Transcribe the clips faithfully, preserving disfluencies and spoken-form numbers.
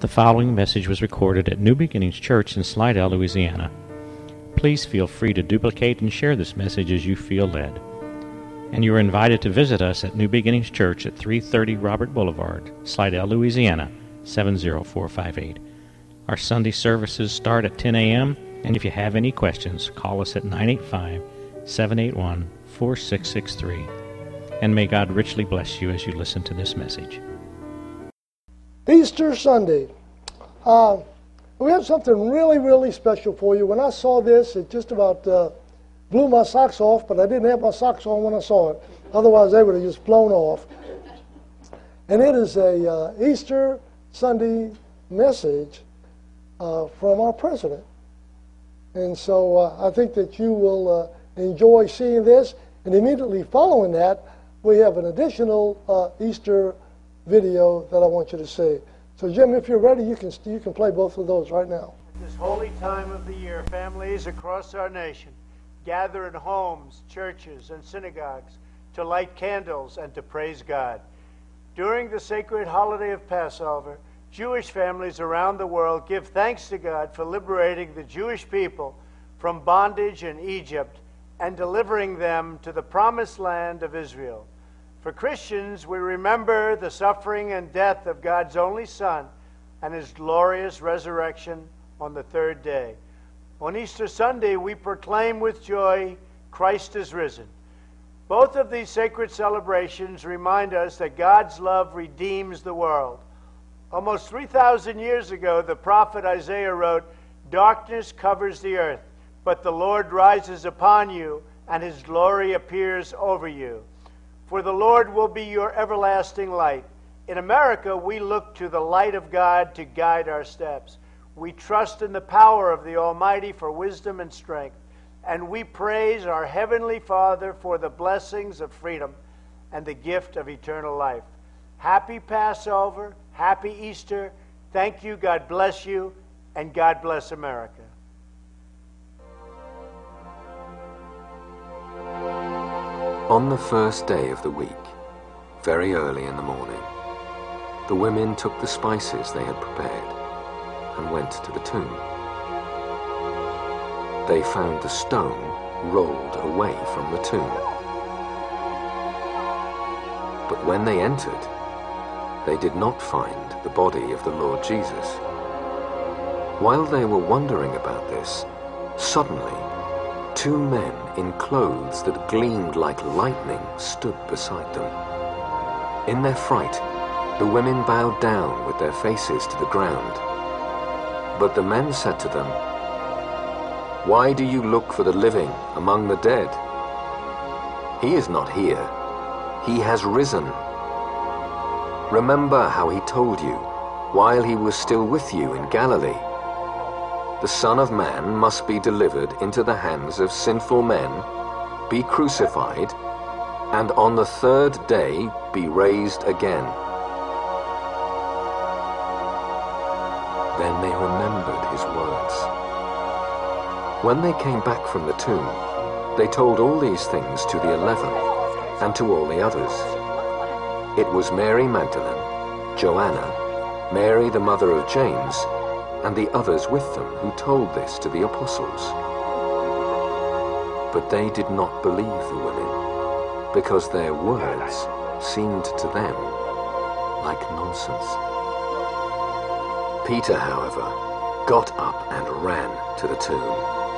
The following message was recorded at New Beginnings Church in Slidell, Louisiana. Please feel free to duplicate and share this message as you feel led. And you are invited to visit us at New Beginnings Church at three thirty Robert Boulevard, Slidell, Louisiana, seven zero four five eight. Our Sunday services start at ten a.m., and if you have any questions, call us at nine eight five, seven eight one, four six six three. And may God richly bless you as you listen to this message. Easter Sunday. Uh, we have something really, really special for you. When I saw this, it just about uh, blew my socks off, but I didn't have my socks on when I saw it. Otherwise, they would have just blown off. And it is a uh, Easter Sunday message uh, from our president. And so uh, I think that you will uh, enjoy seeing this. And immediately following that, we have an additional uh, Easter video that I want you to see. So Jim, if you're ready, you can you can play both of those right now. This holy time of the year, families across our nation gather in homes, churches, and synagogues to light candles and to praise God. During the sacred holiday of Passover, Jewish families around the world give thanks to God for liberating the Jewish people from bondage in Egypt and delivering them to the promised land of Israel. For Christians, we remember the suffering and death of God's only Son and his glorious resurrection on the third day. On Easter Sunday, we proclaim with joy, Christ is risen. Both of these sacred celebrations remind us that God's love redeems the world. Almost three thousand years ago, the prophet Isaiah wrote, "Darkness covers the earth, but the Lord rises upon you, and his glory appears over you. For the Lord will be your everlasting light." In America, we look to the light of God to guide our steps. We trust in the power of the Almighty for wisdom and strength. And we praise our Heavenly Father for the blessings of freedom and the gift of eternal life. Happy Passover, happy Easter. Thank you, God bless you, and God bless America. On the first day of the week, very early in the morning, the women took the spices they had prepared and went to the tomb. They found the stone rolled away from the tomb. But when they entered, they did not find the body of the Lord Jesus. While they were wondering about this, suddenly, two men in clothes that gleamed like lightning stood beside them. In their fright, the women bowed down with their faces to the ground. But the men said to them, "Why do you look for the living among the dead? He is not here. He has risen. Remember how he told you while he was still with you in Galilee. The Son of Man must be delivered into the hands of sinful men, be crucified, and on the third day be raised again." Then they remembered his words. When they came back from the tomb, they told all these things to the eleven and to all the others. It was Mary Magdalene, Joanna, Mary the mother of James, and the others with them who told this to the apostles. But they did not believe the women, because their words seemed to them like nonsense. Peter, however, got up and ran to the tomb.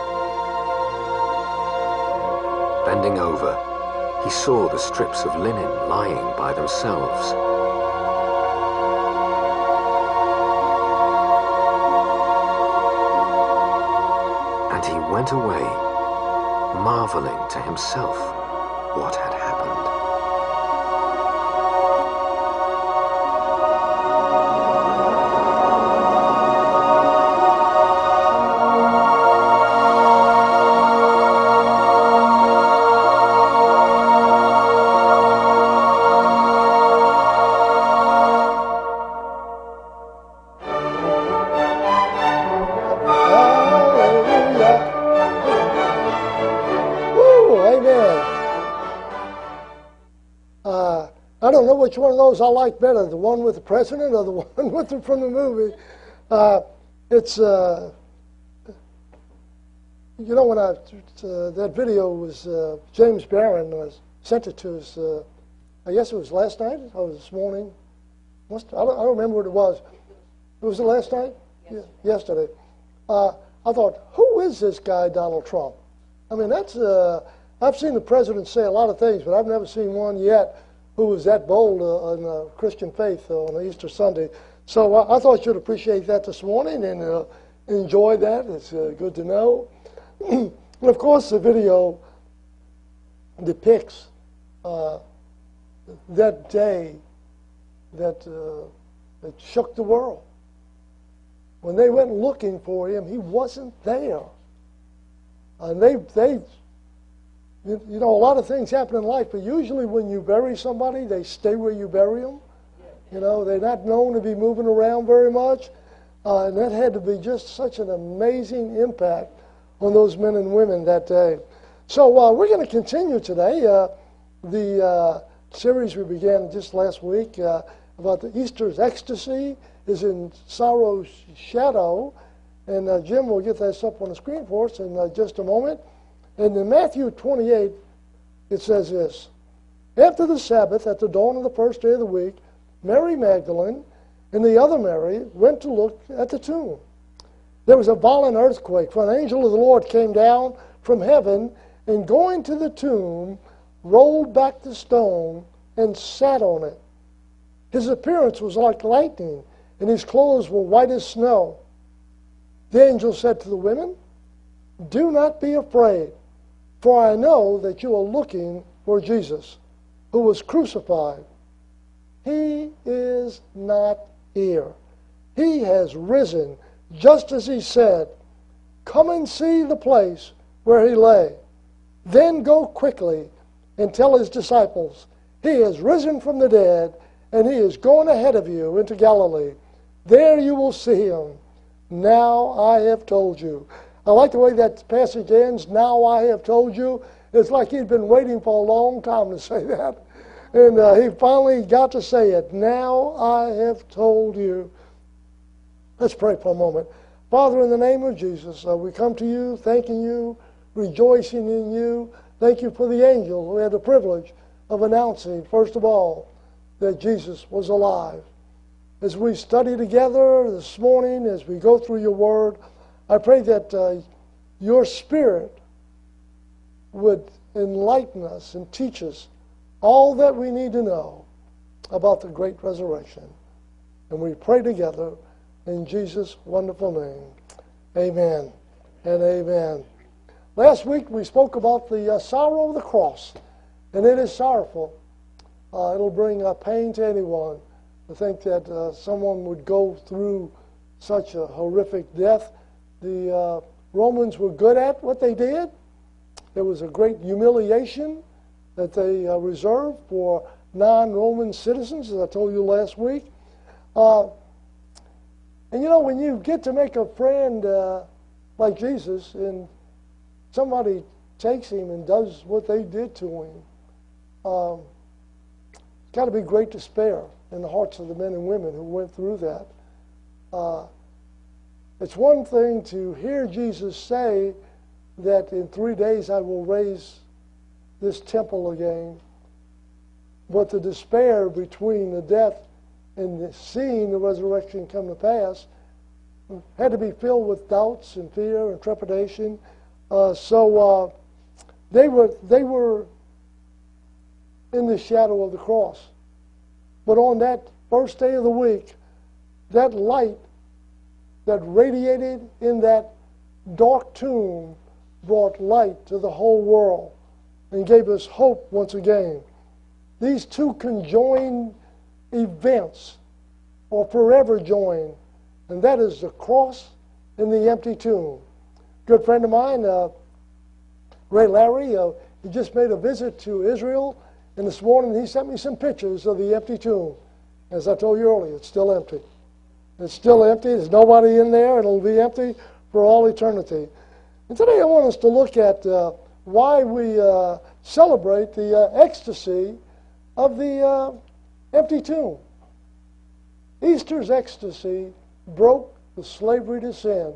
Bending over, he saw the strips of linen lying by themselves. Went away, marveling to himself what had happened. which one of those I like better, the one with the president or the one with the, from the movie. Uh, it's, uh, you know, when I, uh, that video was, uh, James Barron uh, sent it to us, uh, I guess it was last night or this morning. Must, I, don't, I don't remember what it was. It was the last night? Yesterday. Yeah, yesterday. Uh, I thought, who is this guy, Donald Trump? I mean, that's, uh, I've seen the president say a lot of things, but I've never seen one yet who was that bold uh, in uh, Christian faith uh, on Easter Sunday. So uh, I thought you'd appreciate that this morning and uh, enjoy that. It's uh, good to know. And of course, the video depicts uh, that day that, uh, that shook the world. When they went looking for him, he wasn't there. And they, they, you, you know, a lot of things happen in life, but usually when you bury somebody, they stay where you bury them. You know, they're not known to be moving around very much. Uh, and that had to be just such an amazing impact on those men and women that day. So uh, we're going to continue today. Uh, the uh, series we began just last week uh, about the Easter's ecstasy is in sorrow's shadow. And uh, Jim will get this up on the screen for us in uh, just a moment. And in Matthew twenty-eight, it says this: After the Sabbath, at the dawn of the first day of the week, Mary Magdalene and the other Mary went to look at the tomb. There was a violent earthquake, for an angel of the Lord came down from heaven, and going to the tomb, rolled back the stone and sat on it. His appearance was like lightning, and his clothes were white as snow. The angel said to the women, "Do not be afraid, for I know that you are looking for Jesus, who was crucified. He is not here. He has risen, just as he said. Come and see the place where he lay. Then go quickly and tell his disciples, he has risen from the dead, and he is going ahead of you into Galilee. There you will see him. Now I have told you." I like the way that passage ends. Now I have told you. It's like he'd been waiting for a long time to say that. And uh, he finally got to say it. Now I have told you. Let's pray for a moment. Father, in the name of Jesus, uh, we come to you thanking you, rejoicing in you. Thank you for the angel who had the privilege of announcing, first of all, that Jesus was alive. As we study together this morning, as we go through your word, I pray that uh, your Spirit would enlighten us and teach us all that we need to know about the great resurrection. And we pray together in Jesus' wonderful name. Amen and amen. Last week we spoke about the uh, sorrow of the cross, and it is sorrowful. Uh, it'll bring uh, pain to anyone to think that uh, someone would go through such a horrific death. The uh, Romans were good at what they did. There was a great humiliation that they uh, reserved for non-Roman citizens, as I told you last week. Uh, and you know, when you get to make a friend uh, like Jesus, and somebody takes him and does what they did to him, um, it's got to be great despair in the hearts of the men and women who went through that. Uh, It's one thing to hear Jesus say that in three days I will raise this temple again, but the despair between the death and the seeing the resurrection come to pass had to be filled with doubts and fear and trepidation. Uh, so uh, they were they were in the shadow of the cross. But on that first day of the week, that light that radiated in that dark tomb brought light to the whole world and gave us hope once again. These two conjoined events are forever joined, and that is the cross and the empty tomb. A good friend of mine, uh, Ray Larry, uh, he just made a visit to Israel, and this morning he sent me some pictures of the empty tomb. As I told you earlier, it's still empty. It's still empty. There's nobody in there. It'll be empty for all eternity. And today I want us to look at uh, why we uh, celebrate the uh, ecstasy of the uh, empty tomb. Easter's ecstasy broke the slavery to sin.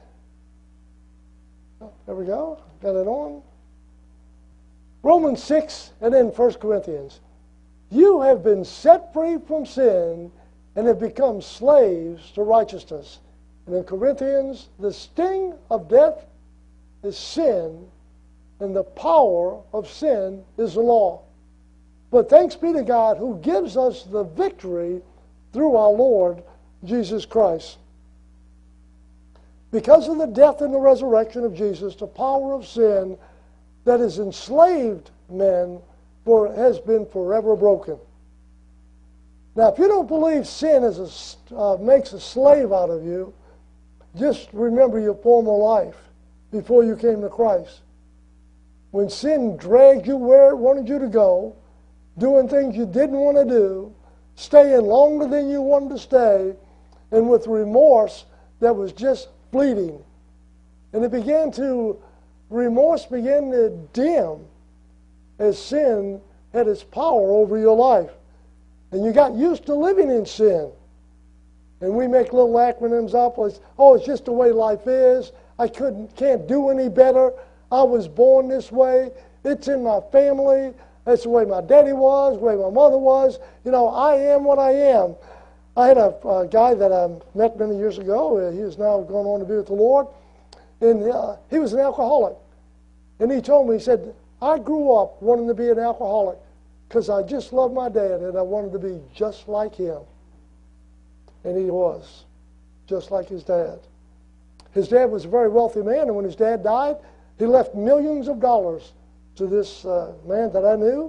There we go. Got it on. Romans six and then First Corinthians. You have been set free from sin and have become slaves to righteousness. And in Corinthians, the sting of death is sin, and the power of sin is the law. But thanks be to God who gives us the victory through our Lord Jesus Christ. Because of the death and the resurrection of Jesus, the power of sin that has enslaved men for, has been forever broken. Now, if you don't believe sin is a, uh, makes a slave out of you, just remember your former life before you came to Christ. When sin dragged you where it wanted you to go, doing things you didn't want to do, staying longer than you wanted to stay, and with remorse that was just fleeting. And it began to, remorse began to dim as sin had its power over your life. And you got used to living in sin. And we make little acronyms up. Like, oh, it's just the way life is. I couldn't, can't do any better. I was born this way. It's in my family. That's the way my daddy was, the way my mother was. You know, I am what I am. I had a, a guy that I met many years ago. He is now going on to be with the Lord. And uh, he was an alcoholic. And he told me, he said, I grew up wanting to be an alcoholic because I just loved my dad and I wanted to be just like him. And he was, just like his dad. His dad was a very wealthy man, and when his dad died, he left millions of dollars to this uh, man that I knew.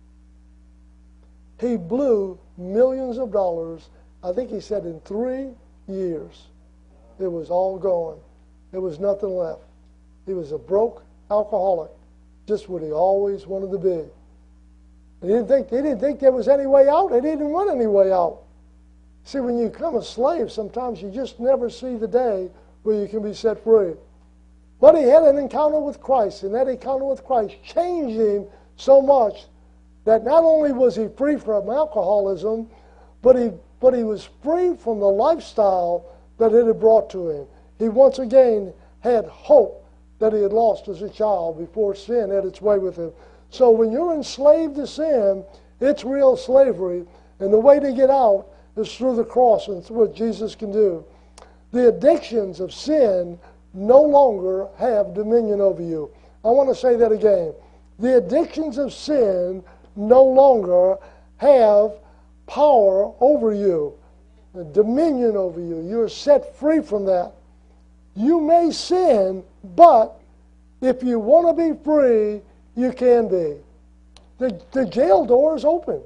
He blew millions of dollars, I think he said in three years. It was all gone. There was nothing left. He was a broke alcoholic, just what he always wanted to be. He didn't think, he didn't think there was any way out. He didn't want any way out. See, when you become a slave, sometimes you just never see the day where you can be set free. But he had an encounter with Christ, and that encounter with Christ changed him so much that not only was he free from alcoholism, but he, but he was free from the lifestyle that it had brought to him. He once again had hope that he had lost as a child before sin had its way with him. So when you're enslaved to sin, it's real slavery, and the way to get out is through the cross and through what Jesus can do. The addictions of sin no longer have dominion over you. I want to say that again. The addictions of sin no longer have power over you, dominion over you. You're set free from that. You may sin, but if you want to be free, you can be. The, the jail door is open.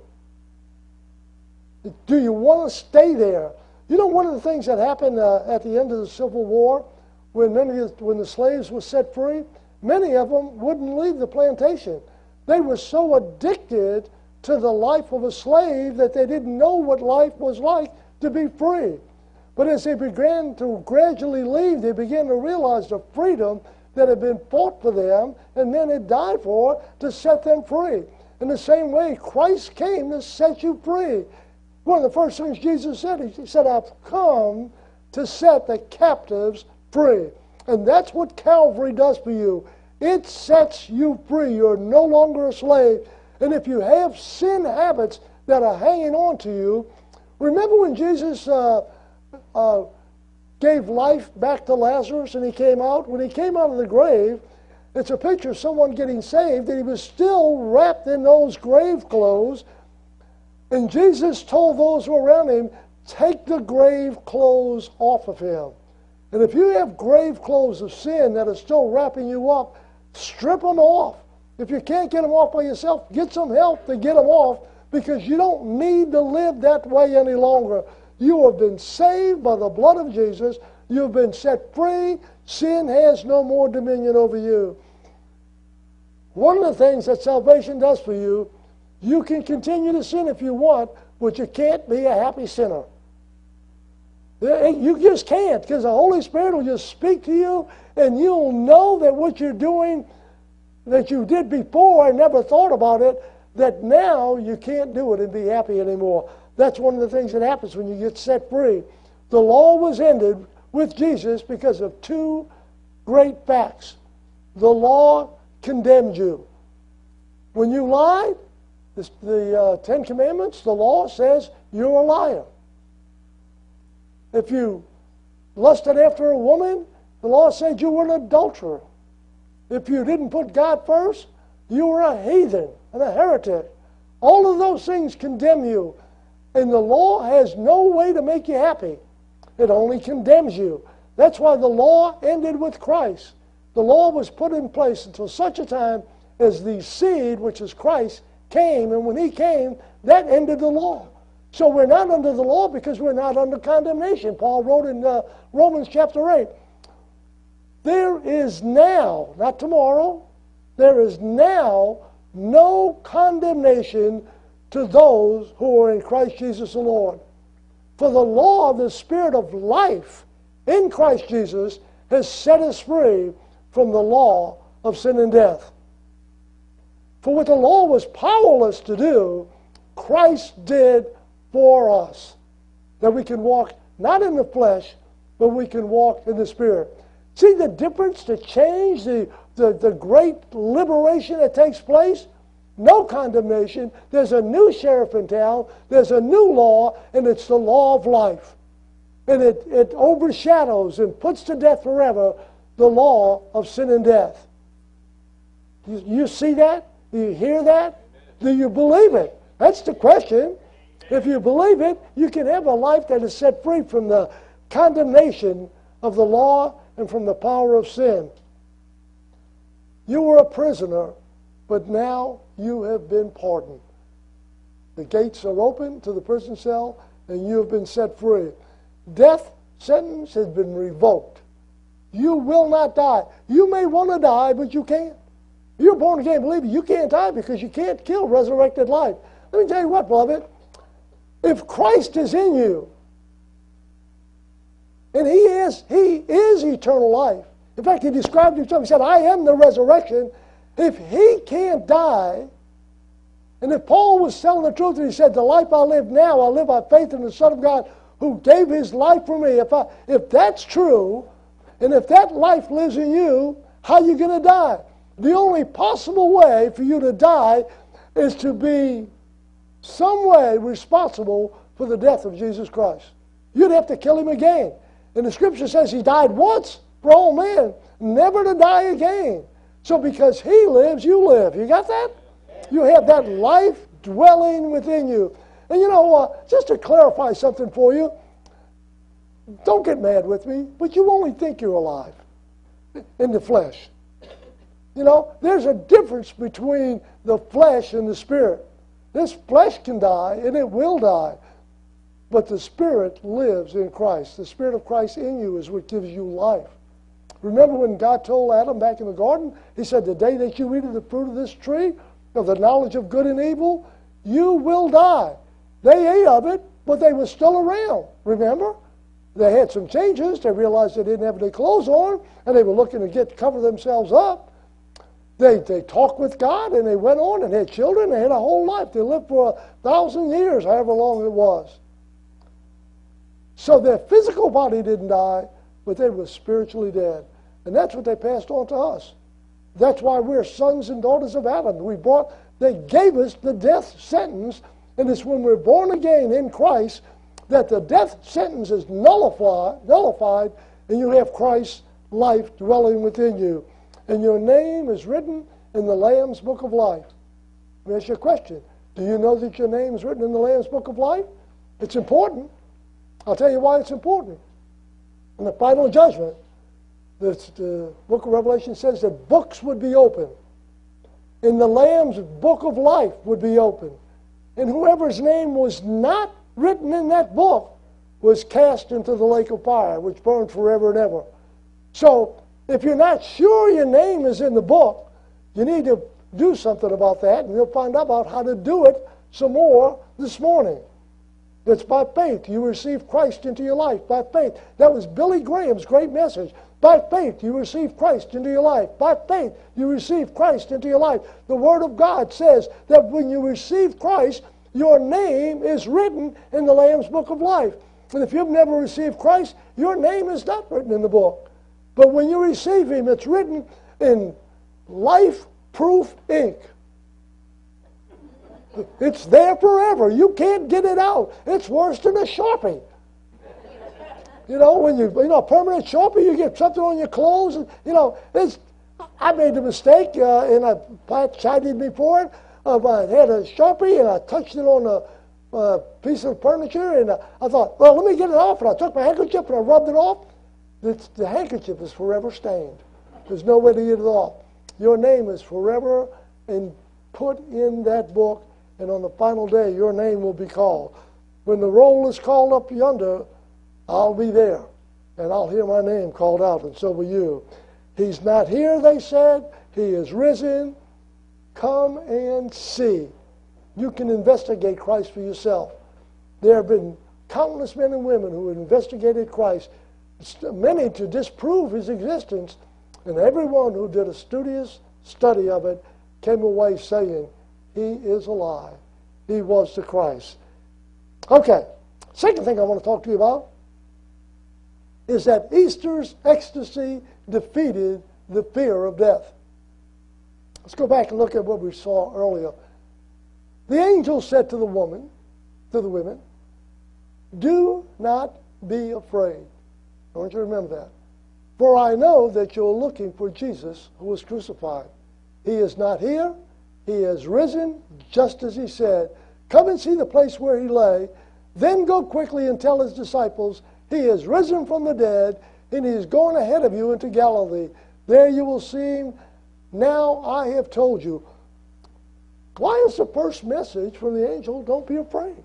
Do you want to stay there? You know, one of the things that happened uh, at the end of the Civil War, when many of the, when the slaves were set free, many of them wouldn't leave the plantation. They were so addicted to the life of a slave that they didn't know what life was like to be free. But as they began to gradually leave, they began to realize the freedom that had been fought for them and men had died for to set them free. In the same way, Christ came to set you free. One of the first things Jesus said, he said, I've come to set the captives free. And that's what Calvary does for you. It sets you free. You're no longer a slave. And if you have sin habits that are hanging on to you, remember when Jesus uh, uh, gave life back to Lazarus and he came out? When he came out of the grave, it's a picture of someone getting saved, and he was still wrapped in those grave clothes. And Jesus told those who were around him, take the grave clothes off of him. And if you have grave clothes of sin that are still wrapping you up, strip them off. If you can't get them off by yourself, get some help to get them off, because you don't need to live that way any longer. You have been saved by the blood of Jesus. You've been set free. Sin has no more dominion over you. One of the things that salvation does for you, you can continue to sin if you want, but you can't be a happy sinner. You just can't, because the Holy Spirit will just speak to you, and you'll know that what you're doing that you did before and never thought about it, that now you can't do it and be happy anymore. That's one of the things that happens when you get set free. The law was ended with Jesus because of two great facts. The law condemned you. When you lied, the, the uh, Ten Commandments, the law says you're a liar. If you lusted after a woman, the law said you were an adulterer. If you didn't put God first, you were a heathen and a heretic. All of those things condemn you. And the law has no way to make you happy. It only condemns you. That's why the law ended with Christ. The law was put in place until such a time as the seed, which is Christ, came. And when he came, that ended the law. So we're not under the law because we're not under condemnation. Paul wrote in uh, Romans chapter eight, there is now, not tomorrow, there is now no condemnation to those who are in Christ Jesus the Lord. For the law of the Spirit of life in Christ Jesus has set us free from the law of sin and death. For what the law was powerless to do, Christ did for us. That we can walk not in the flesh, but we can walk in the Spirit. See the difference, the change, the, the, the great liberation that takes place? No condemnation. There's a new sheriff in town. There's a new law, and it's the law of life. And it, it overshadows and puts to death forever the law of sin and death. You, you see that? Do you hear that? Do you believe it? That's the question. If you believe it, you can have a life that is set free from the condemnation of the law and from the power of sin. You were a prisoner, but now you have been pardoned. The gates are open to the prison cell, and you have been set free. Death sentence has been revoked. You will not die. You may want to die, but you can't. You're born again believer. You can't die because you can't kill resurrected life. Let me tell you what, beloved. If Christ is in you, and he is, he is eternal life. In fact, he described himself. He said, I am the resurrection. If he can't die, and if Paul was telling the truth and he said, the life I live now, I live by faith in the Son of God who gave his life for me. If, I, if that's true, and if that life lives in you, how are you going to die? The only possible way for you to die is to be some way responsible for the death of Jesus Christ. You'd have to kill him again. And the scripture says he died once for all men, never to die again. So because he lives, you live. You got that? You have that life dwelling within you. And you know, uh, just to clarify something for you, don't get mad with me, but you only think you're alive in the flesh. You know, there's a difference between the flesh and the spirit. This flesh can die, and it will die. But the Spirit lives in Christ. The Spirit of Christ in you is what gives you life. Remember when God told Adam back in the garden, he said, the day that you eat of the fruit of this tree, of the knowledge of good and evil, you will die. They ate of it, but they were still around. Remember? They had some changes. They realized they didn't have any clothes on, and they were looking to get cover themselves up. They, they talked with God, and they went on and had children. They had a whole life. They lived for a thousand years, however long it was. So their physical body didn't die, but they were spiritually dead. And that's what they passed on to us. That's why we're sons and daughters of Adam. We brought, they gave us the death sentence, and it's when we're born again in Christ that the death sentence is nullified, nullified, and you have Christ's life dwelling within you. And your name is written in the Lamb's Book of Life. Let me ask you a question. Do you know that your name is written in the Lamb's Book of Life? It's important. I'll tell you why it's important. In the final judgment, the, the book of Revelation says that books would be open. And the Lamb's Book of Life would be open. And whoever's name was not written in that book was cast into the lake of fire, which burns forever and ever. So, if you're not sure your name is in the book, you need to do something about that, and you'll find out about how to do it some more this morning. It's by faith you receive Christ into your life. By faith. That was Billy Graham's great message. By faith you receive Christ into your life. By faith you receive Christ into your life. The Word of God says that when you receive Christ, your name is written in the Lamb's Book of Life. And if you've never received Christ, your name is not written in the book. But when you receive Him, it's written in life-proof ink. It's there forever. You can't get it out. It's worse than a Sharpie. You know, when you, you know, a permanent Sharpie, you get something on your clothes. And, you know, it's, I made the mistake, uh, and I, Pat chided me for it. Uh, I had a Sharpie, and I touched it on a uh, piece of furniture, and uh, I thought, well, let me get it off. And I took my handkerchief, and I rubbed it off. It's, the handkerchief is forever stained. There's no way to get it off. Your name is forever and put in that book, and on the final day, your name will be called. When the roll is called up yonder, I'll be there, and I'll hear my name called out, and so will you. He's not here, they said. He is risen. Come and see. You can investigate Christ for yourself. There have been countless men and women who have investigated Christ, many to disprove His existence, and everyone who did a studious study of it came away saying, He is alive. He was the Christ. Okay, second thing I want to talk to you about is that Easter's ecstasy defeated the fear of death. Let's go back and look at what we saw earlier. The angel said to the woman, to the women, do not be afraid. I want you to remember that. For I know that you're looking for Jesus who was crucified. He is not here. He has risen, just as He said. Come and see the place where He lay. Then go quickly and tell His disciples, He is risen from the dead, and He is going ahead of you into Galilee. There you will see Him. Now I have told you. Why is the first message from the angel, don't be afraid?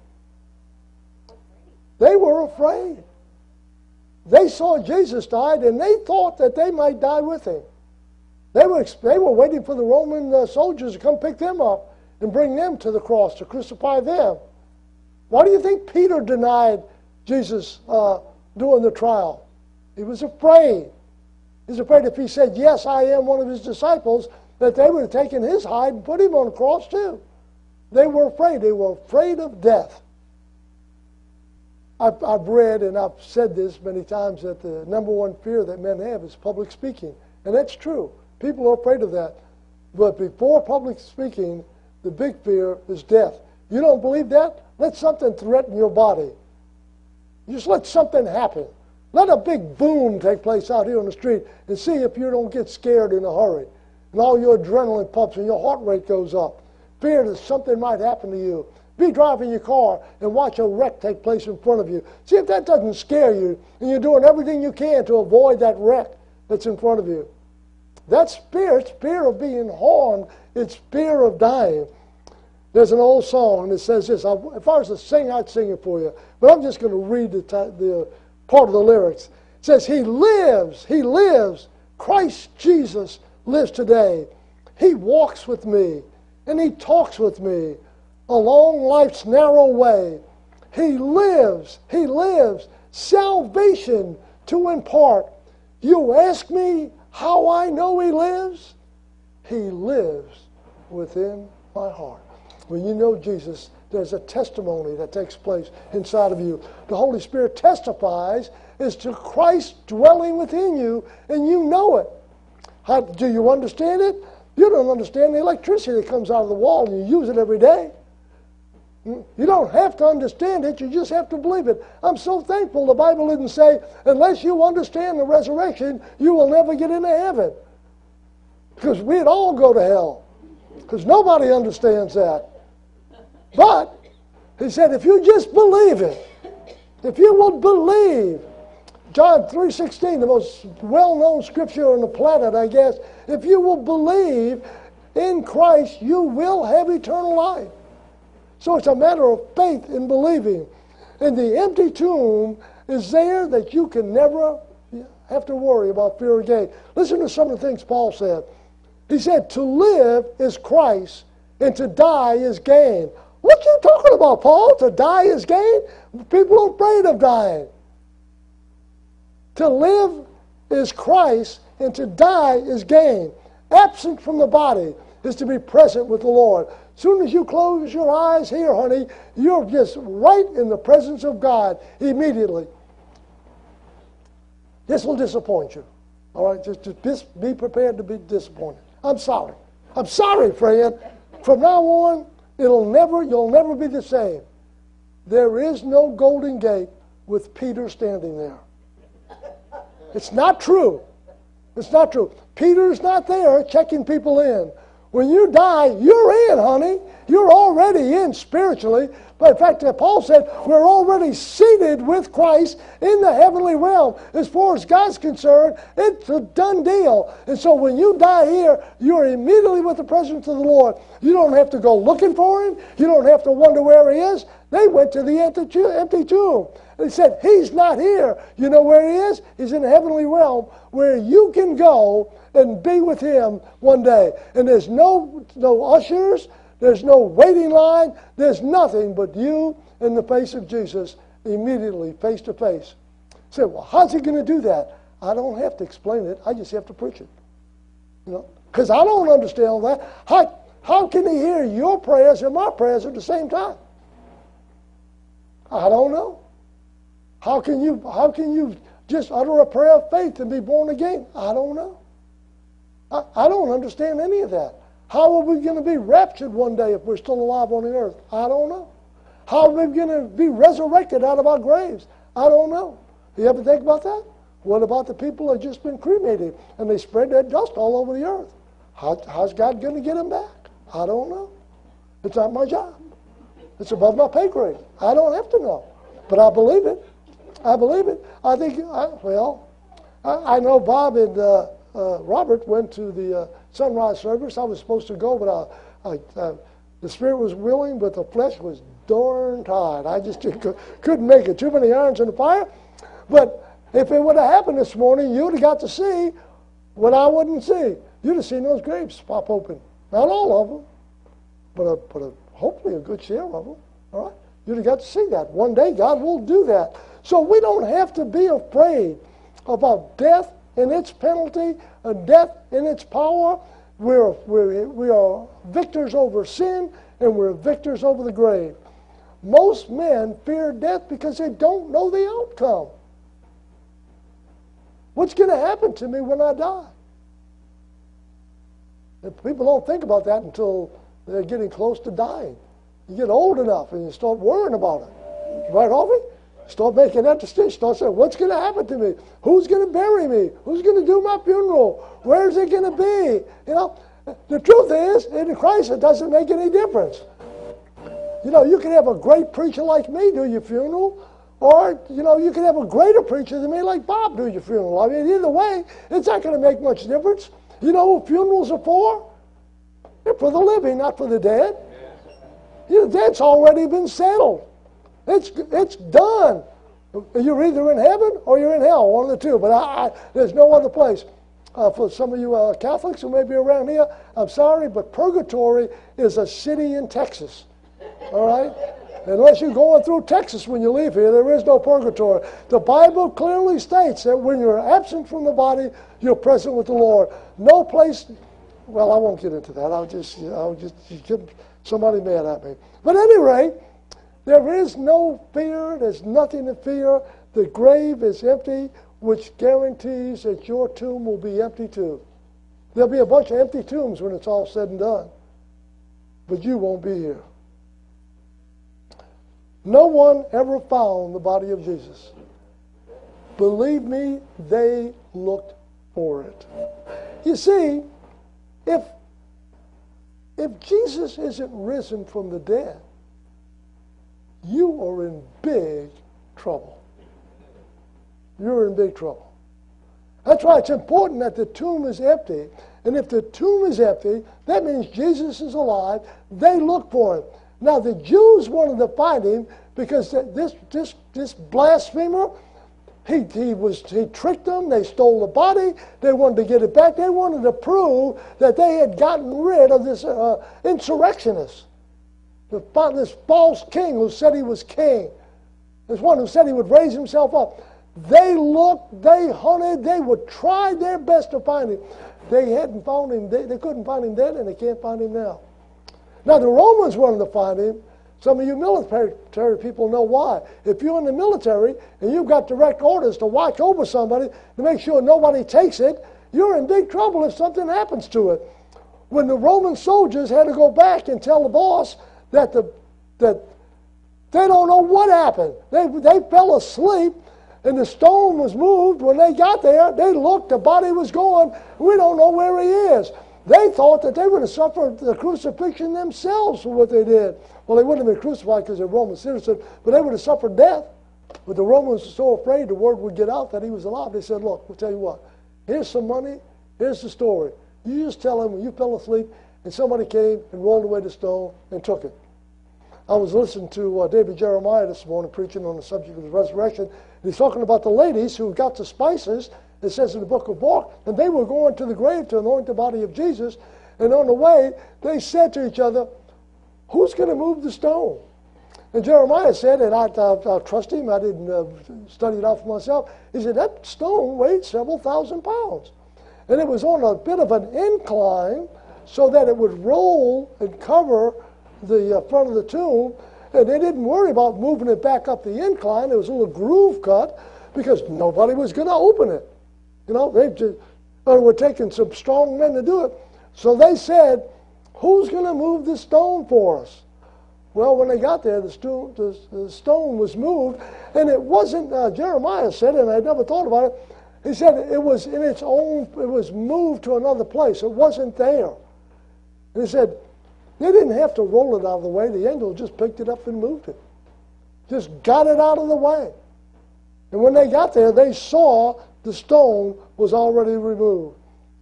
They were afraid. They saw Jesus died, and they thought that they might die with Him. They were, they were waiting for the Roman uh, soldiers to come pick them up and bring them to the cross to crucify them. Why do you think Peter denied Jesus uh, during the trial? He was afraid. He was afraid if he said, yes, I am one of His disciples, that they would have taken his hide and put him on the cross too. They were afraid. They were afraid of death. I've, I've read and I've said this many times that the number one fear that men have is public speaking. And that's true. People are afraid of that. But before public speaking, the big fear is death. You don't believe that? Let something threaten your body. Just let something happen. Let a big boom take place out here on the street and see if you don't get scared in a hurry. And all your adrenaline pumps and your heart rate goes up. Fear that something might happen to you. Be driving your car and watch a wreck take place in front of you. See if that doesn't scare you and you're doing everything you can to avoid that wreck that's in front of you. That's fear. It's fear of being harmed. It's fear of dying. There's an old song and it says this. I, if I was to sing, I'd sing it for you. But I'm just going to read the, the part of the lyrics. It says, He lives, He lives. Christ Jesus lives today. He walks with me and He talks with me along life's narrow way. He lives, He lives, salvation to impart. You ask me how I know He lives? He lives within my heart. When you know Jesus, there's a testimony that takes place inside of you. The Holy Spirit testifies as to Christ dwelling within you, and you know it. How, do you understand it? You don't understand the electricity that comes out of the wall, and you use it every day. You don't have to understand it, you just have to believe it. I'm so thankful the Bible didn't say, unless you understand the resurrection, you will never get into heaven. Because we'd all go to hell. Because nobody understands that. But, He said, if you just believe it, if you will believe, John three sixteen, the most well-known scripture on the planet, I guess, if you will believe in Christ, you will have eternal life. So it's a matter of faith in believing. And the empty tomb is there that you can never have to worry about fear again. Listen to some of the things Paul said. He said, to live is Christ, and to die is gain. What you talking about, Paul? To die is gain? People are afraid of dying. To live is Christ, and to die is gain. Absent from the body is to be present with the Lord. As soon as you close your eyes here, honey, you're just right in the presence of God immediately. This will disappoint you. All right, just, just be prepared to be disappointed. I'm sorry. I'm sorry, friend. From now on, it'll never, you'll never be the same. There is no golden gate with Peter standing there. It's not true. It's not true. Peter's not there checking people in. When you die, you're in, honey. You're already in spiritually. But in fact, Paul said, we're already seated with Christ in the heavenly realm. As far as God's concerned, it's a done deal. And so when you die here, you're immediately with the presence of the Lord. You don't have to go looking for him. You don't have to wonder where he is. They went to the empty tomb. They said, he's not here. You know where he is? He's in the heavenly realm where you can go and be with him one day. And there's no, no ushers. There's no waiting line. There's nothing but you in the face of Jesus immediately, face to face. Say, well, how's he going to do that? I don't have to explain it. I just have to preach it. You know, because I don't understand that. How, how can he hear your prayers and my prayers at the same time? I don't know. How can you, how can you just utter a prayer of faith and be born again? I don't know. I, I don't understand any of that. How are we going to be raptured one day if we're still alive on the earth? I don't know. How are we going to be resurrected out of our graves? I don't know. You ever think about that? What about the people that have just been cremated and they spread their dust all over the earth? How, how's God going to get them back? I don't know. It's not my job. It's above my pay grade. I don't have to know. But I believe it. I believe it. I think, I, well, I, I know Bob and uh, uh, Robert went to the uh, sunrise service. I was supposed to go, but I, I, uh, the spirit was willing, but the flesh was darn tired. I just couldn't make it. Too many irons in the fire. But if it would have happened this morning, you would have got to see what I wouldn't see. You'd have seen those graves pop open. Not all of them, but, a, but a, hopefully a good share of them. All right? You'd have got to see that. One day God will do that. So we don't have to be afraid about death and its penalty, and death and its power. We're, we're, we are victors over sin, and we're victors over the grave. Most men fear death because they don't know the outcome. What's going to happen to me when I die? And people don't think about that until they're getting close to dying. You get old enough and you start worrying about it. Right, Harvey? Start making that decision. Start saying, what's going to happen to me? Who's going to bury me? Who's going to do my funeral? Where's it going to be? You know, the truth is, in Christ, it doesn't make any difference. You know, you can have a great preacher like me do your funeral, or, you know, you can have a greater preacher than me like Bob do your funeral. I mean, either way, it's not going to make much difference. You know what funerals are for? They're for the living, not for the dead. You know, that's already been settled. It's it's done. You're either in heaven or you're in hell, one of the two. But I, I, there's no other place. Uh, for some of you uh, Catholics who may be around here, I'm sorry, but purgatory is a city in Texas. All right? Unless you're going through Texas when you leave here, there is no purgatory. The Bible clearly states that when you're absent from the body, you're present with the Lord. No place. Well, I won't get into that. I'll just, I'll just get somebody mad at me. But at any rate, there is no fear. There's nothing to fear. The grave is empty, which guarantees that your tomb will be empty too. There'll be a bunch of empty tombs when it's all said and done. But you won't be here. No one ever found the body of Jesus. Believe me, they looked for it. You see, if, if Jesus isn't risen from the dead, you are in big trouble. You're in big trouble. That's why it's important that the tomb is empty. And if the tomb is empty, that means Jesus is alive. They look for him. Now, the Jews wanted to find him because this, this, this blasphemer, he, he, was, he tricked them. They stole the body. They wanted to get it back. They wanted to prove that they had gotten rid of this uh, insurrectionist. This false king who said he was king. There's one who said he would raise himself up. They looked, they hunted, they would try their best to find him. They hadn't found him. They, they couldn't find him then, and they can't find him now. Now, the Romans wanted to find him. Some of you military people know why. If you're in the military and you've got direct orders to watch over somebody to make sure nobody takes it, you're in big trouble if something happens to it. When the Roman soldiers had to go back and tell the boss that the that they don't know what happened. They, they fell asleep and the stone was moved. When they got there, they looked, the body was gone. We don't know where he is. They thought that they would have suffered the crucifixion themselves for what they did. Well, they wouldn't have been crucified because they're Roman citizens, but they would have suffered death. But the Romans were so afraid the word would get out that he was alive. They said, look, we'll tell you what. Here's some money. Here's the story. You just tell him when you fell asleep and somebody came and rolled away the stone and took it. I was listening to uh, David Jeremiah this morning preaching on the subject of the resurrection. And he's talking about the ladies who got the spices, it says in the book of Mark, and they were going to the grave to anoint the body of Jesus. And on the way, they said to each other, who's going to move the stone? And Jeremiah said, and I, I, I trust him, I didn't uh, study it out for myself. He said, that stone weighed several thousand pounds. And it was on a bit of an incline so that it would roll and cover the uh, front of the tomb. And they didn't worry about moving it back up the incline. There was a little groove cut because nobody was going to open it. You know, they just uh, were taking some strong men to do it. So they said, who's going to move this stone for us? Well, when they got there, the, sto- the, the stone was moved, and it wasn't, uh, Jeremiah said, and I never thought about it, he said it was in its own, it was moved to another place. It wasn't there. And he said, they didn't have to roll it out of the way. The angel just picked it up and moved it. Just got it out of the way. And when they got there, they saw the stone was already removed.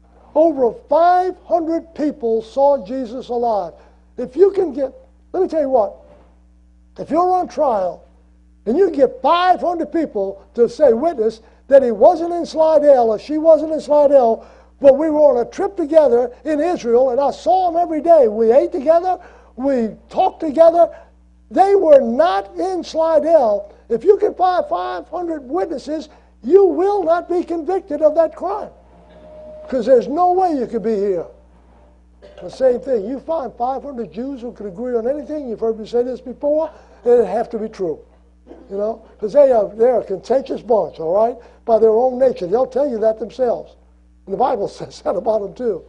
Over five hundred people saw Jesus alive. If you can get, let me tell you what, if you're on trial and you get five hundred people to say, witness, that he wasn't in Slidell or she wasn't in Slidell, but we were on a trip together in Israel and I saw them every day. We ate together, we talked together. They were not in Slidell. If you can find five hundred witnesses, you will not be convicted of that crime. Because there's no way you could be here. The same thing. You find five hundred Jews who could agree on anything. You've heard me say this before. It'd have to be true. You know, because they are they're a contentious bunch, all right, by their own nature. They'll tell you that themselves. And the Bible says that about them too.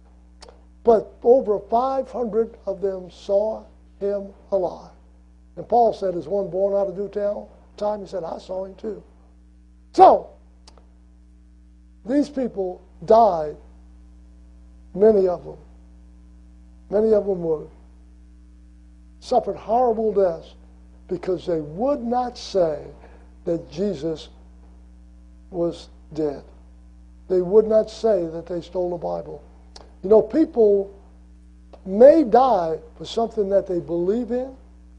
But over five hundred of them saw him alive. And Paul said, as one born out of due time, he said, I saw him too. So, these people died, many of them. Many of them would. Suffered horrible deaths because they would not say that Jesus was dead. They would not say that they stole the Bible. You know, people may die for something that they believe in,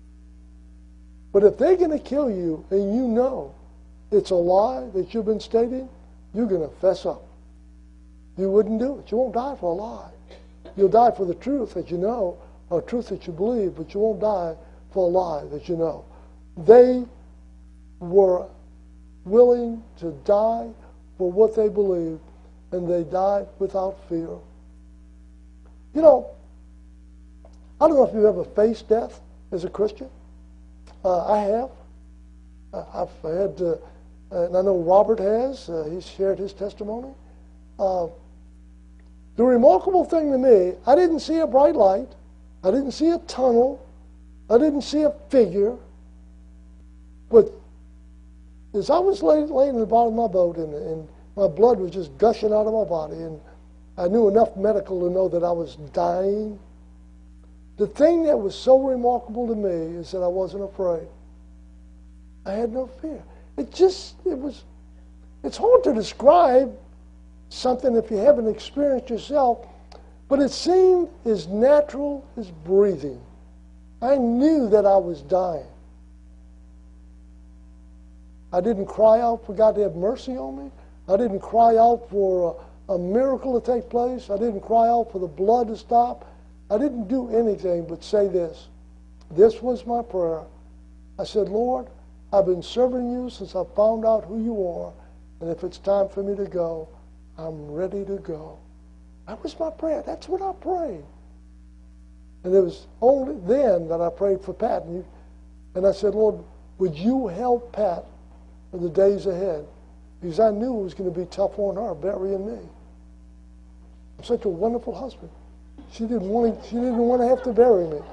but if they're going to kill you and you know it's a lie that you've been stating, you're going to fess up. You wouldn't do it. You won't die for a lie. You'll die for the truth that you know, or truth that you believe, but you won't die for a lie that you know. They were willing to die for what they believed, and they died without fear. You know, I don't know if you've ever faced death as a Christian. Uh, I have. Uh, I've had, uh, and I know Robert has. Uh, he's shared his testimony. Uh, the remarkable thing to me, I didn't see a bright light. I didn't see a tunnel. I didn't see a figure. But as I was laying, laying in the bottom of my boat and, and my blood was just gushing out of my body, and I knew enough medical to know that I was dying, the thing that was so remarkable to me is that I wasn't afraid. I had no fear. It just, it was, it's hard to describe something if you haven't experienced yourself, but it seemed as natural as breathing. I knew that I was dying. I didn't cry out for God to have mercy on me. I didn't cry out for a, a miracle to take place. I didn't cry out for the blood to stop. I didn't do anything but say this. This was my prayer. I said, Lord, I've been serving you since I found out who you are, and if it's time for me to go, I'm ready to go. That was my prayer. That's what I prayed. And it was only then that I prayed for Pat. And, you, and I said, Lord, would you help Pat for the days ahead? Because I knew it was going to be tough on her, burying me. I'm such a wonderful husband. She didn't want to, she didn't want to have to bury me.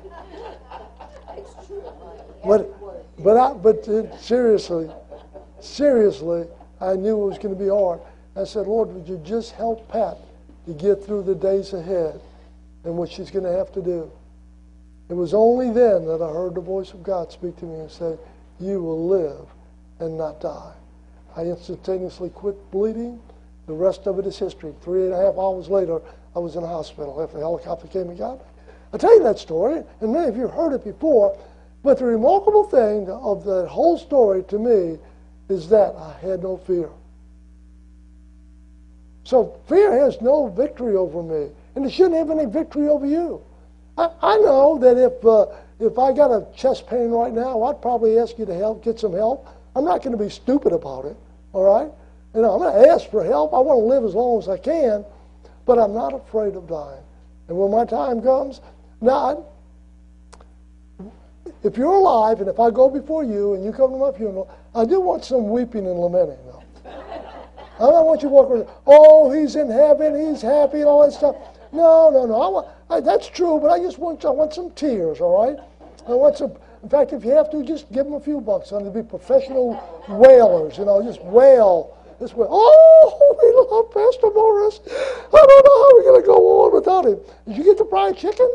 But, but, I, but uh, seriously, seriously, I knew it was going to be hard. I said, Lord, would you just help Pat to get through the days ahead and what she's going to have to do? It was only then that I heard the voice of God speak to me and say, you will live and not die. I instantaneously quit bleeding. The rest of it is history. Three and a half hours later, I was in a hospital after the helicopter came and got me. I tell you that story, and many of you have heard it before, but the remarkable thing of that whole story to me is that I had no fear. So fear has no victory over me, and it shouldn't have any victory over you. I, I know that if uh, if I got a chest pain right now, I'd probably ask you to help, get some help. I'm not going to be stupid about it, all right? You know, I'm going to ask for help. I want to live as long as I can, but I'm not afraid of dying. And when my time comes, now, if you're alive, and if I go before you and you come to my funeral, I do want some weeping and lamenting, though. I don't want you walking around, oh, he's in heaven, he's happy, and all that stuff. No, no, no. I want, I, that's true, but I just want, I want some tears, all right? I want some. In fact, if you have to, just give them a few bucks. And they'll be professional wailers, you know, just wail. Just wail. Oh, we love Pastor Morris. I don't know how we're going to go on without him. Did you get the fried chicken?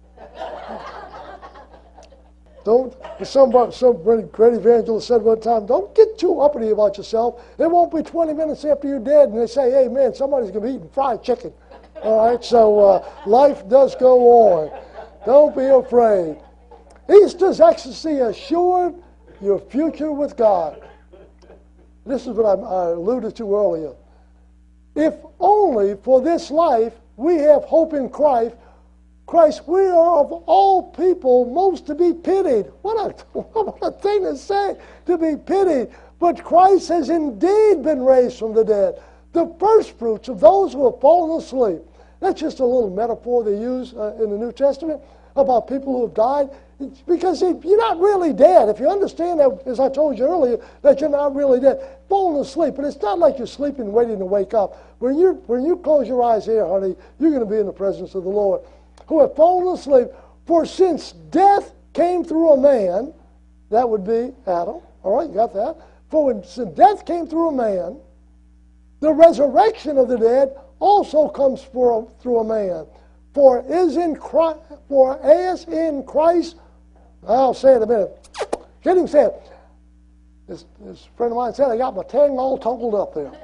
Don't, some, some great evangelist said one time, don't get too uppity about yourself. It won't be twenty minutes after you're dead and they say, hey, man, somebody's going to be eating fried chicken. All right, so uh, life does go on. Don't be afraid. Easter's ecstasy assured your future with God. This is what I, I alluded to earlier. If only for this life we have hope in Christ, Christ, we are of all people most to be pitied. What a, what a thing to say, to be pitied. But Christ has indeed been raised from the dead, the first fruits of those who have fallen asleep. That's just a little metaphor they use uh, in the New Testament about people who have died. Because you're not really dead. If you understand that, as I told you earlier, that you're not really dead, falling asleep. But it's not like you're sleeping waiting to wake up. When you when you close your eyes here, honey, you're going to be in the presence of the Lord. Who have fallen asleep. For since death came through a man, that would be Adam. All right, you got that? For when since death came through a man, the resurrection of the dead also comes for, through a man. For is in Christ, for as in Christ, I'll say it in a minute. Get him say it. This, this friend of mine said I got my tongue all tangled up there.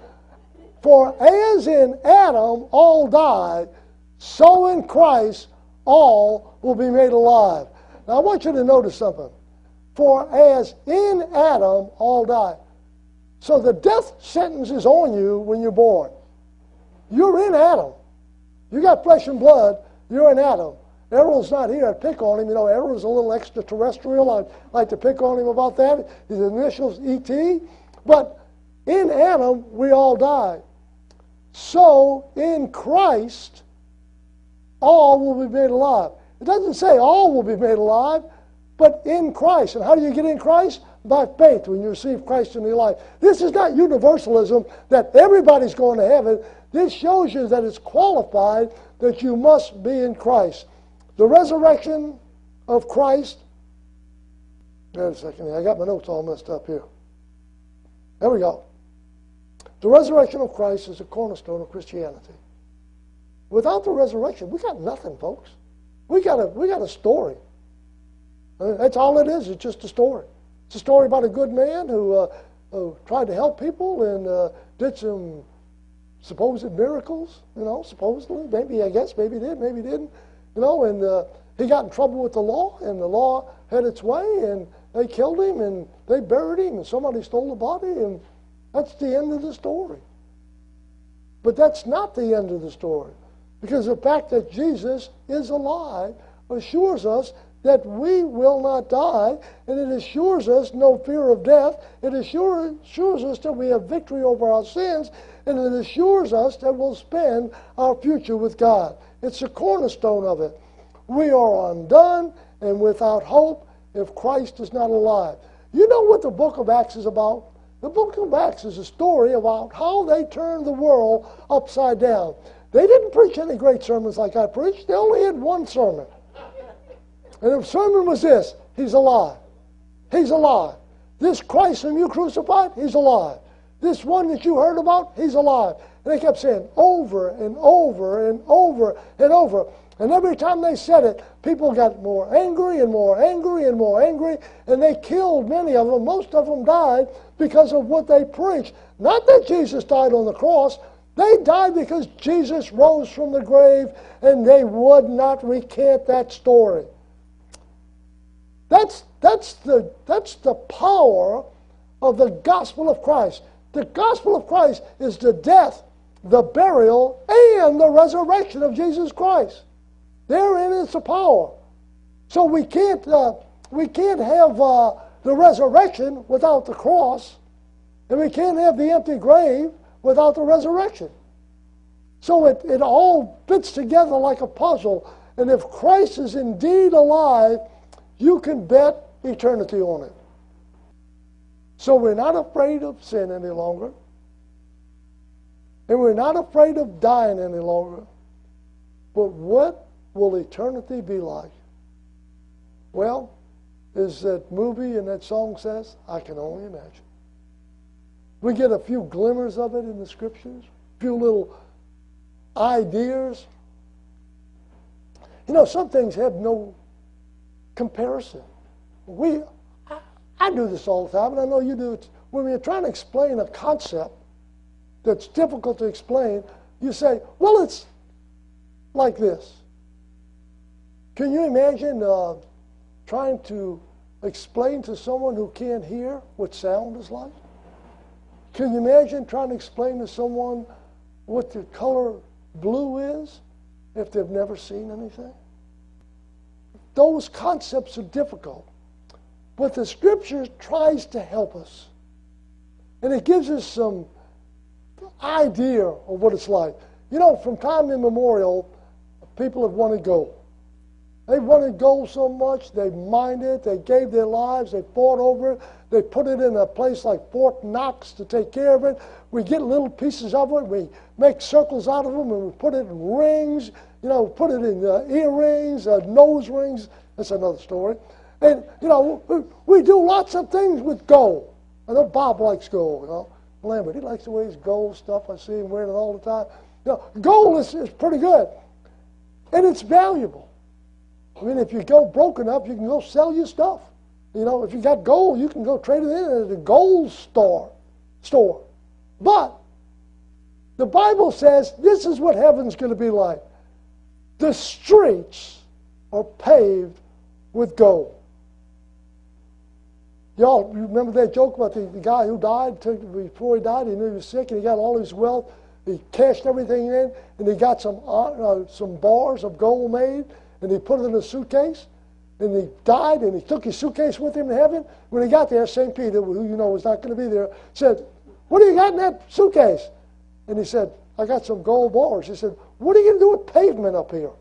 For as in Adam all died, so in Christ all will be made alive. Now I want you to notice something. For as in Adam all died. So the death sentence is on you when you're born. You're in Adam. You got flesh and blood, you're in Adam. Errol's not here. I'd pick on him. You know, Errol's a little extraterrestrial. I'd like to pick on him about that. His initials E T. But in Adam, we all died. So in Christ, all will be made alive. It doesn't say all will be made alive, but in Christ. And how do you get in Christ? By faith when you receive Christ in your life. This is not universalism that everybody's going to heaven. This shows you that it's qualified that you must be in Christ. The resurrection of Christ. Wait a second here. I got my notes all messed up here. There we go. The resurrection of Christ is the cornerstone of Christianity. Without the resurrection, we got nothing, folks. We got a, we got a story. That's all it is. It's just a story. It's a story about a good man who, uh, who tried to help people and uh, did some supposed miracles, you know, supposedly. Maybe, I guess, maybe he did, maybe he didn't. You know, and uh, he got in trouble with the law, and the law had its way, and they killed him, and they buried him, and somebody stole the body, and that's the end of the story. But that's not the end of the story, because the fact that Jesus is alive assures us that we will not die, and it assures us no fear of death. It assures, assures us that we have victory over our sins, and it assures us that we'll spend our future with God. It's the cornerstone of it. We are undone and without hope if Christ is not alive. You know what the book of Acts is about? The book of Acts is a story about how they turned the world upside down. They didn't preach any great sermons like I preached. They only had one sermon. And the sermon was this: He's alive. He's alive. This Christ whom you crucified, He's alive. This one that you heard about, He's alive. And they kept saying over and over and over and over. And every time they said it, people got more angry and more angry and more angry, and they killed many of them. Most of them died because of what they preached. Not that Jesus died on the cross. They died because Jesus rose from the grave, and they would not recant that story. That's, that's, the, that's the power of the gospel of Christ. The gospel of Christ is the death, the burial, and the resurrection of Jesus Christ. Therein is the power. So we can't, uh, we can't have uh, the resurrection without the cross, and we can't have the empty grave without the resurrection. So it, it all fits together like a puzzle, and if Christ is indeed alive, you can bet eternity on it. So we're not afraid of sin any longer, and we're not afraid of dying any longer. But what will eternity be like? Well, as that movie and that song says, I can only imagine. We get a few glimmers of it in the Scriptures, a few little ideas. You know, some things have no comparison. We, I, I do this all the time, and I know you do it. When you're trying to explain a concept that's difficult to explain, you say, well, it's like this. Can you imagine uh, trying to explain to someone who can't hear what sound is like? Can you imagine trying to explain to someone what the color blue is if they've never seen anything? Those concepts are difficult. But the Scripture tries to help us. And it gives us some idea of what it's like. You know, from time immemorial, people have wanted gold. They wanted gold so much, they mined it, they gave their lives, they fought over it, they put it in a place like Fort Knox to take care of it. We get little pieces of it, we make circles out of them, and we put it in rings, you know, put it in uh, earrings, uh, nose rings. That's another story. And, you know, we, we do lots of things with gold. I know Bob likes gold, you know. Lambert, he likes to wear his gold stuff. I see him wearing it all the time. You know, gold is, is pretty good. And it's valuable. I mean, if you go broke enough, you can go sell your stuff. You know, if you got gold, you can go trade it in at a gold store. store. But the Bible says this is what heaven's going to be like. The streets are paved with gold. Y'all remember that joke about the, the guy who died? Before he died, he knew he was sick, and he got all his wealth. He cashed everything in, and he got some uh, some bars of gold made, and he put it in a suitcase. And he died, and he took his suitcase with him to heaven. When he got there, Saint Peter, who you know was not going to be there, said, "What do you got in that suitcase?" And he said, "I got some gold bars." He said, "What are you going to do with pavement up here?"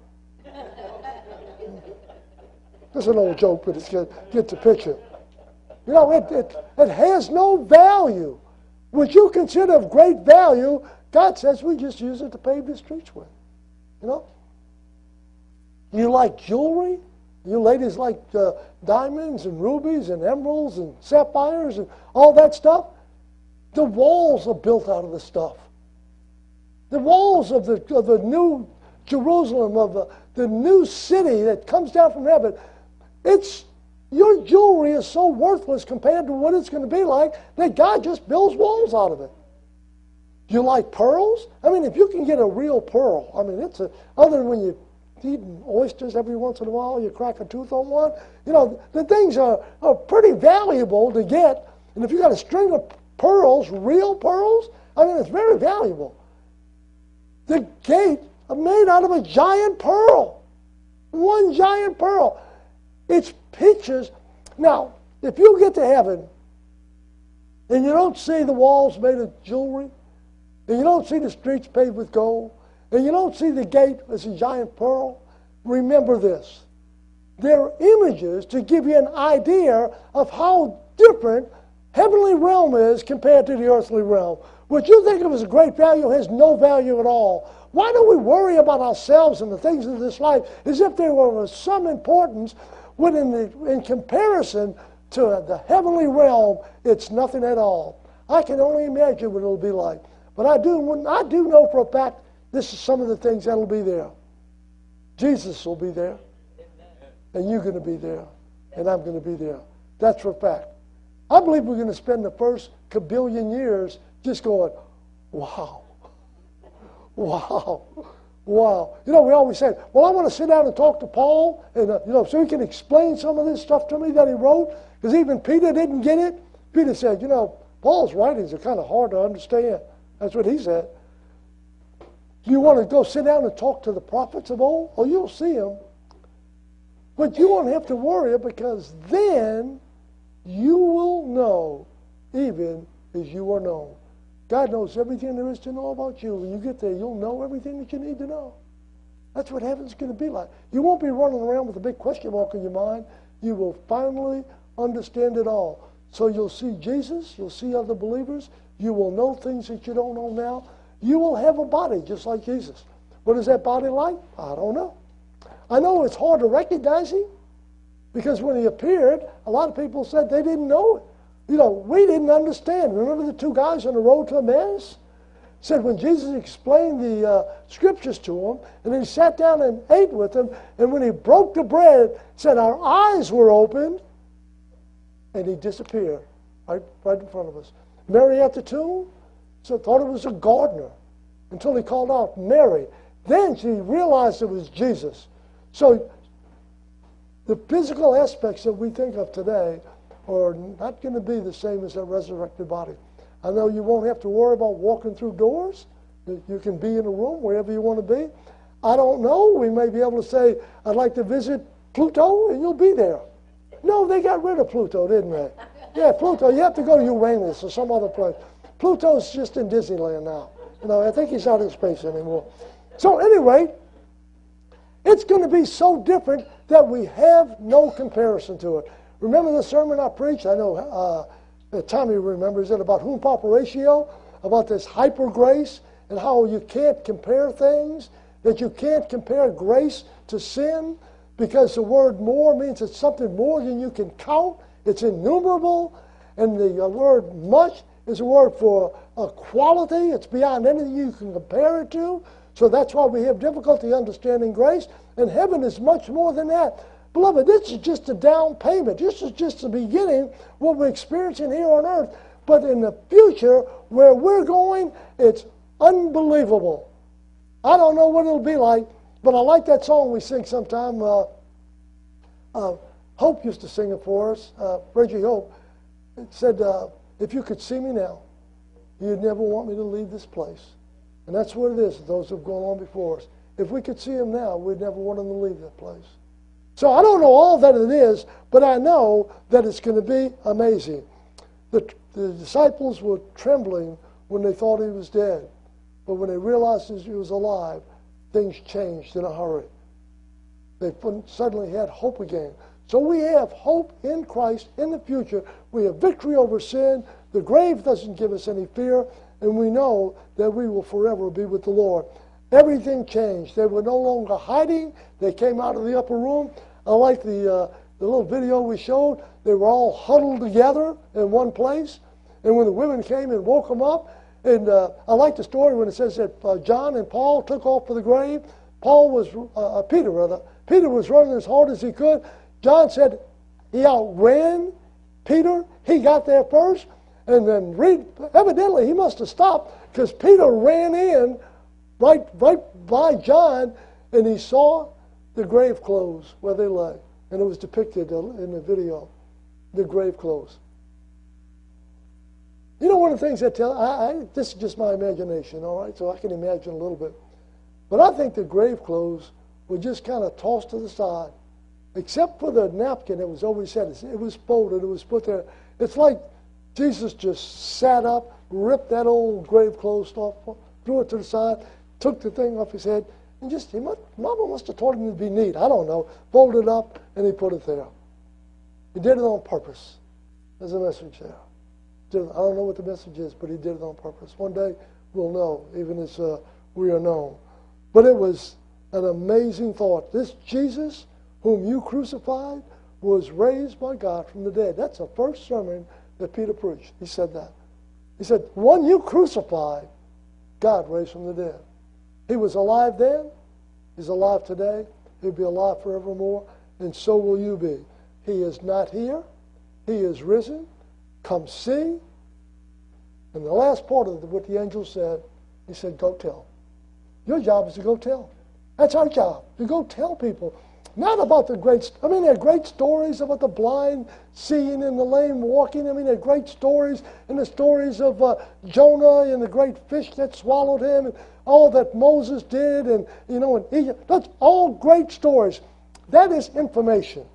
That's an old joke, but it gets the picture. You know, it, it, it has no value. What you consider of great value, God says we just use it to pave the streets with. You know? You like jewelry? You ladies like uh, diamonds and rubies and emeralds and sapphires and all that stuff? The walls are built out of the stuff. The walls of the, of the new Jerusalem, of the, the new city that comes down from heaven, it's your jewelry is so worthless compared to what it's going to be like that God just builds walls out of it. You like pearls? I mean, if you can get a real pearl, I mean, it's a, other than when you eat oysters every once in a while, you crack a tooth on one, you know, the things are, are pretty valuable to get. And if you got a string of pearls, real pearls, I mean, it's very valuable. The gate are made out of a giant pearl. One giant pearl. It's pictures. Now, if you get to heaven and you don't see the walls made of jewelry, and you don't see the streets paved with gold, and you don't see the gate as a giant pearl, remember this. They're images to give you an idea of how different heavenly realm is compared to the earthly realm. What you think of as a great value has no value at all. Why do we worry about ourselves and the things of this life as if they were of some importance, when in, the, in comparison to the heavenly realm, it's nothing at all? I can only imagine what it'll be like. But I do, I do know for a fact this is some of the things that'll be there. Jesus will be there. And you're going to be there. And I'm going to be there. That's for a fact. I believe we're going to spend the first kabillion years just going, wow. Wow. Wow. You know, we always say, well, I want to sit down and talk to Paul, and uh, you know, so he can explain some of this stuff to me that he wrote, because even Peter didn't get it. Peter said, you know, Paul's writings are kind of hard to understand. That's what he said. Do you want to go sit down and talk to the prophets of old? Oh, you'll see them. But you won't have to worry, because then you will know even as you are known. God knows everything there is to know about you. When you get there, you'll know everything that you need to know. That's what heaven's going to be like. You won't be running around with a big question mark in your mind. You will finally understand it all. So you'll see Jesus. You'll see other believers. You will know things that you don't know now. You will have a body just like Jesus. What is that body like? I don't know. I know it's hard to recognize him, because when he appeared, a lot of people said they didn't know it. You know, we didn't understand. Remember the two guys on the road to Emmaus? Said when Jesus explained the uh, scriptures to them, and then he sat down and ate with them, and when he broke the bread, said our eyes were opened, and he disappeared right, right in front of us. Mary at the tomb so thought it was a gardener until he called out, Mary. Then she realized it was Jesus. So the physical aspects that we think of today are not going to be the same as that resurrected body. I know you won't have to worry about walking through doors. You can be in a room wherever you want to be. I don't know. We may be able to say, I'd like to visit Pluto, and you'll be there. No, they got rid of Pluto, didn't they? Yeah, Pluto. You have to go to Uranus or some other place. Pluto's just in Disneyland now. You know, I think he's not in space anymore. So anyway, it's going to be so different that we have no comparison to it. Remember the sermon I preached? I know uh, Tommy remembers it, about whom Papa Ratio, about this hyper grace, and how you can't compare things, that you can't compare grace to sin, because the word more means it's something more than you can count. It's innumerable. And the uh, word much is a word for uh, quality. It's beyond anything you can compare it to. So that's why we have difficulty understanding grace. And heaven is much more than that. Beloved, this is just a down payment. This is just the beginning, what we're experiencing here on earth. But in the future, where we're going, it's unbelievable. I don't know what it'll be like, but I like that song we sing sometime. Uh, uh, Hope used to sing it for us, uh, Reggie Hope. It said, uh, if you could see me now, you'd never want me to leave this place. And that's what it is, those who have gone on before us. If we could see him now, we'd never want him to leave that place. So I don't know all that it is, but I know that it's going to be amazing. The, the disciples were trembling when they thought he was dead. But when they realized he was alive, things changed in a hurry. They suddenly had hope again. So we have hope in Christ in the future. We have victory over sin. The grave doesn't give us any fear. And we know that we will forever be with the Lord. Everything changed. They were no longer hiding. They came out of the upper room. I like the, uh, the little video we showed. They were all huddled together in one place. And when the women came and woke them up, and uh, I like the story when it says that uh, John and Paul took off for the grave. Paul was, uh, Peter rather, Peter was running as hard as he could. John said he outran Peter. He got there first. And then read, evidently he must have stopped, because Peter ran in right, right by John, and he saw the grave clothes where they lay. And it was depicted in the video, the grave clothes. You know, one of the things that tell, I, I, this is just my imagination, all right, so I can imagine a little bit. But I think the grave clothes were just kind of tossed to the side. except for the napkin that was over his head. It was folded. It was put there. It's like Jesus just sat up, ripped that old grave clothes off, threw it to the side, took the thing off his head, and just, he must, Mama must have taught him to be neat. I don't know. Folded it up, and he put it there. He did it on purpose. There's a message there. I don't know what the message is, but he did it on purpose. One day we'll know, even as uh, we are known. But it was an amazing thought. This Jesus, whom you crucified, was raised by God from the dead. That's the first sermon that Peter preached. He said that. He said, one you crucified, God raised from the dead. He was alive then. He's alive today. He'll be alive forevermore. And so will you be. He is not here. He is risen. Come see. And the last part of what the angel said, he said, go tell. Your job is to go tell. That's our job, to go tell people. Not about the great, I mean, there are great stories about the blind seeing and the lame walking. I mean, there are great stories, and the stories of uh, Jonah and the great fish that swallowed him, and all that Moses did, and, you know, in Egypt. That's all great stories. That is information.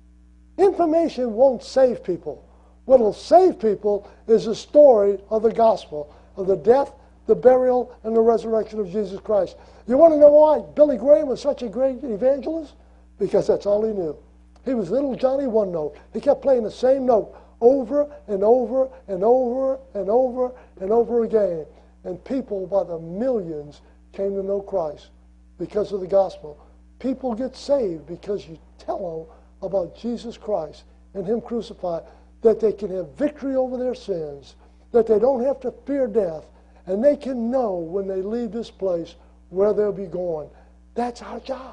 Information won't save people. What will save people is the story of the gospel, of the death, the burial, and the resurrection of Jesus Christ. You want to know why Billy Graham was such a great evangelist? Because that's all he knew. He was little Johnny One Note. He kept playing the same note over and over and over and over and over again. And people by the millions came to know Christ because of the gospel. People get saved because you tell them about Jesus Christ and Him crucified, that they can have victory over their sins, that they don't have to fear death, and they can know when they leave this place where they'll be going. That's our job.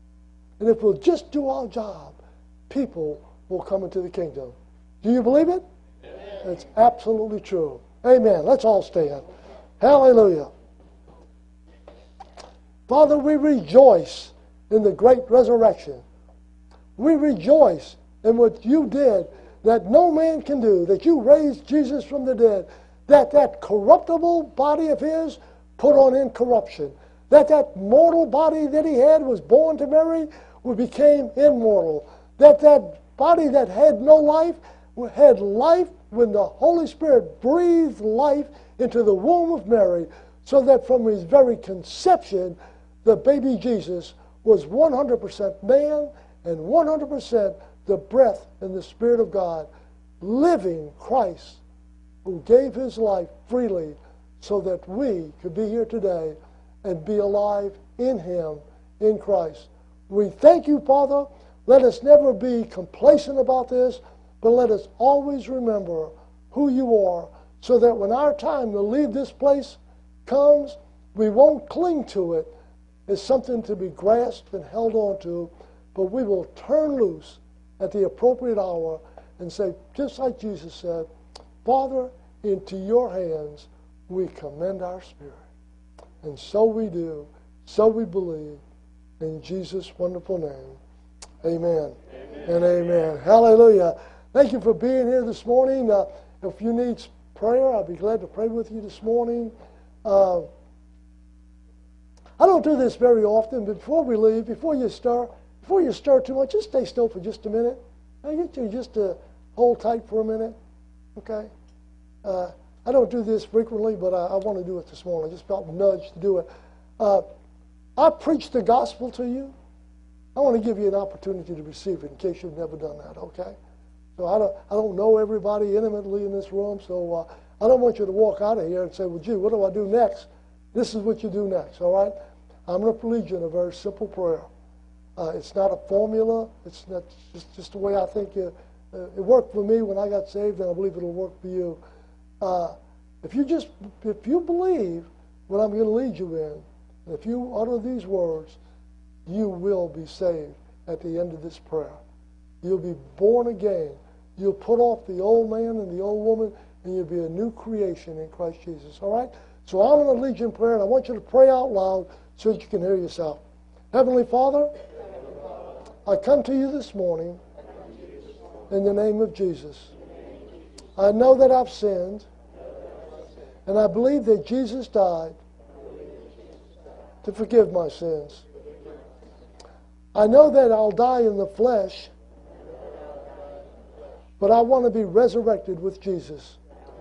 And if we'll just do our job, people will come into the kingdom. Do you believe it? Amen. It's absolutely true. Amen. Let's all stand. Hallelujah. Father, we rejoice in the great resurrection. We rejoice in what you did that no man can do, that you raised Jesus from the dead, that that corruptible body of his put on incorruption, that that mortal body that he had was born to Mary, became immortal, that that body that had no life had life when the Holy Spirit breathed life into the womb of Mary, so that from his very conception, the baby Jesus was one hundred percent man and one hundred percent the breath and the Spirit of God, living Christ, who gave his life freely so that we could be here today and be alive in him, in Christ. We thank you, Father. Let us never be complacent about this, but let us always remember who you are, so that when our time to leave this place comes, we won't cling to it as something to be grasped and held on to, but we will turn loose at the appropriate hour and say, just like Jesus said, Father, into your hands we commend our spirit. And so we do, so we believe, in Jesus' wonderful name. Amen, amen. And amen. Hallelujah. Thank you for being here this morning. Uh, if you need prayer, I'll be glad to pray with you this morning. Uh, I don't do this very often, but before we leave, before you stir, before you stir too much, just stay still for just a minute. I get you just to hold tight for a minute, okay? Uh, I don't do this frequently, but I, I want to do it this morning. I just felt nudged to do it. Uh, I preach the gospel to you. I want to give you an opportunity to receive it in case you've never done that, okay? So I don't, I don't know everybody intimately in this room, so uh, I don't want you to walk out of here and say, well, gee, what do I do next? This is what you do next, all right? I'm going to lead you in a very simple prayer. Uh, it's not a formula. It's not just, just the way I think it, uh, it worked for me when I got saved, and I believe it'll work for you. Uh, if you just, if you believe what I'm going to lead you in, if you utter these words, you will be saved at the end of this prayer. You'll be born again. You'll put off the old man and the old woman, and you'll be a new creation in Christ Jesus. All right? So I'm going to lead you in prayer, and I want you to pray out loud so that you can hear yourself. Heavenly Father, I come to you this morning in the name of Jesus. I know that I've sinned, and I believe that Jesus died to forgive my sins. I know that I'll die in the flesh, but I want to be resurrected with Jesus.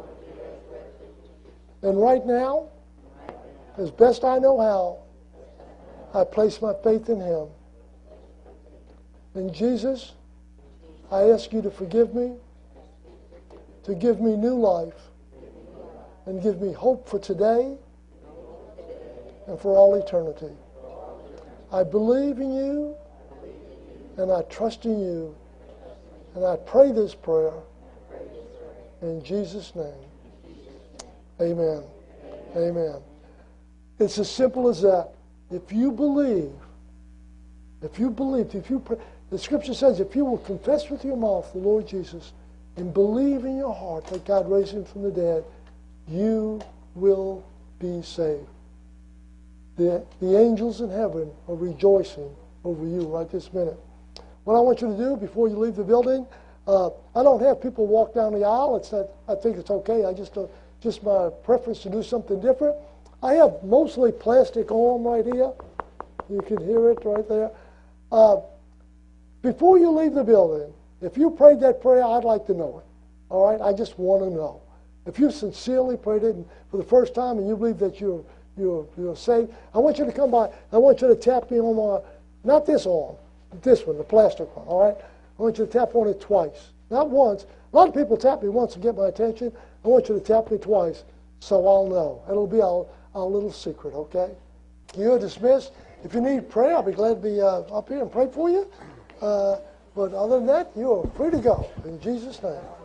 And right now, as best I know how, I place my faith in Him. And Jesus, I ask you to forgive me, to give me new life, and give me hope for today and for all eternity. I believe in you, and I trust in you, and I pray this prayer in Jesus' name. Amen. Amen. It's as simple as that. If you believe, if you believe, if you pray, the Scripture says, if you will confess with your mouth the Lord Jesus and believe in your heart that God raised Him from the dead, you will be saved. The, the angels in heaven are rejoicing over you right this minute. What I want you to do before you leave the building, uh, I don't have people walk down the aisle. It's not, I think it's okay. I just, uh, just my preference to do something different. I have mostly plastic arm right here. You can hear it right there. Uh, before you leave the building, if you prayed that prayer, I'd like to know it. All right? I just want to know. If you sincerely prayed it for the first time and you believe that you're, you're, you're saved, I want you to come by. I want you to tap me on my, not this arm, this one, the plastic one, all right? I want you to tap on it twice. Not once. A lot of people tap me once to get my attention. I want you to tap me twice so I'll know. It'll be our, our little secret, okay? You're dismissed. If you need prayer, I'll be glad to be uh, up here and pray for you. Uh, but other than that, you're free to go in Jesus' name.